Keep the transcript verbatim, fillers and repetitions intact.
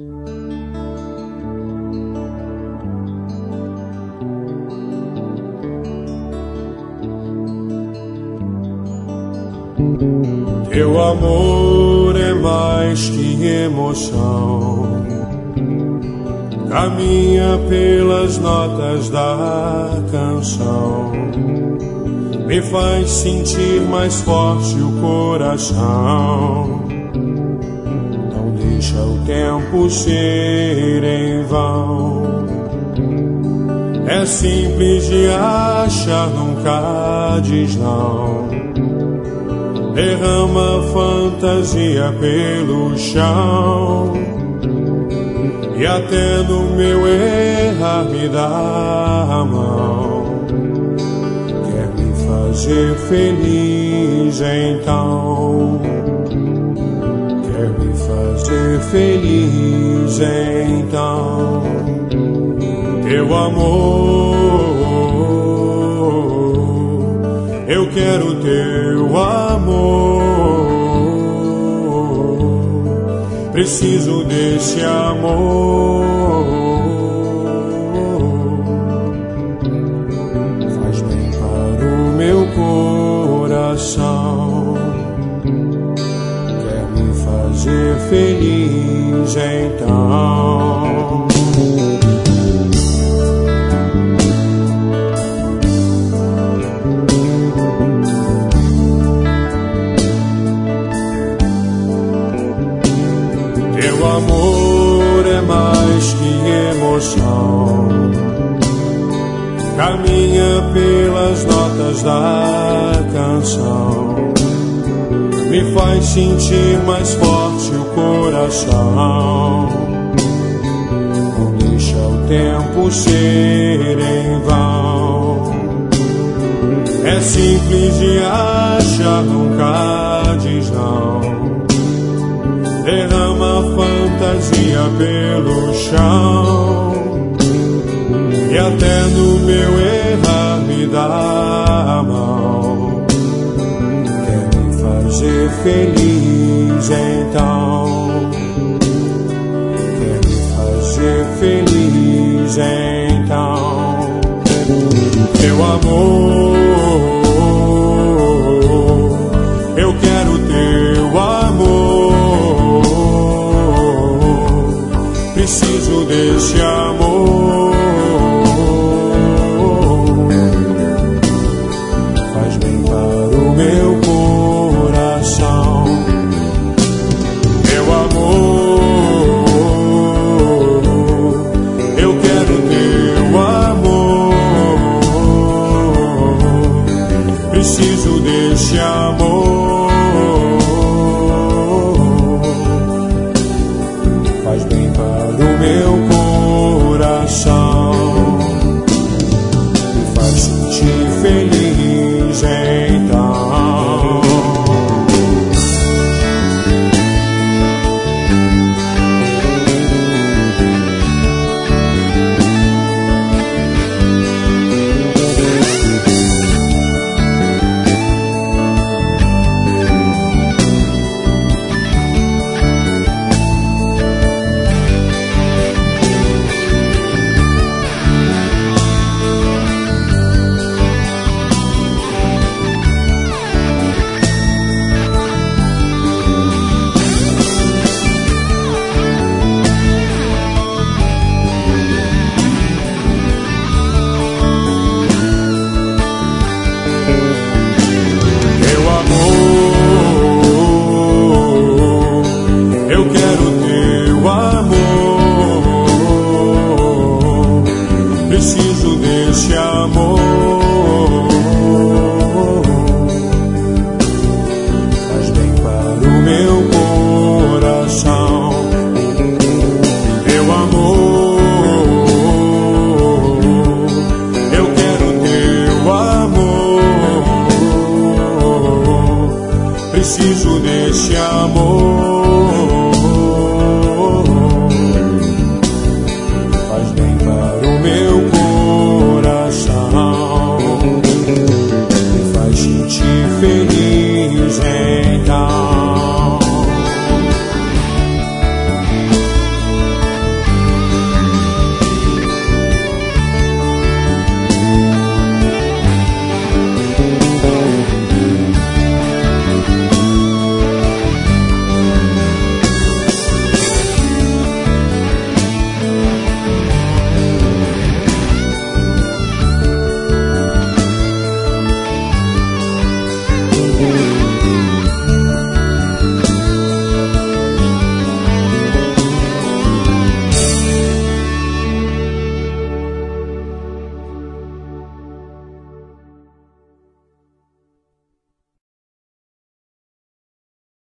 Teu amor é mais que emoção, caminha pelas notas da canção, me faz sentir mais forte o coração. Não deixa o tempo ser em vão, é simples de achar, nunca diz não. Derrama fantasia pelo chão, e até no meu errar me dá a mão. Quer me fazer feliz então, quer me fazer feliz então. Teu amor, eu quero teu amor, preciso desse amor. Faz bem para o meu coração, quer me fazer feliz então. Teu amor é mais que emoção, caminha pelas notas da canção, me faz sentir mais forte o coração. Não deixa o tempo ser em vão, é simples de achar, nunca diz não. Derrama fantasia pelo chão, e até no meu errar me dá a mão. Quer me fazer feliz então, quer me fazer feliz então. Teu amor, eu quero teu amor, preciso desse amor. Faz bem para o meu coração. Meu amor, eu quero teu amor, preciso desse amor. Faz bem para o meu coração, me faz sentir feliz então. Eu quero teu amor, preciso desse amor.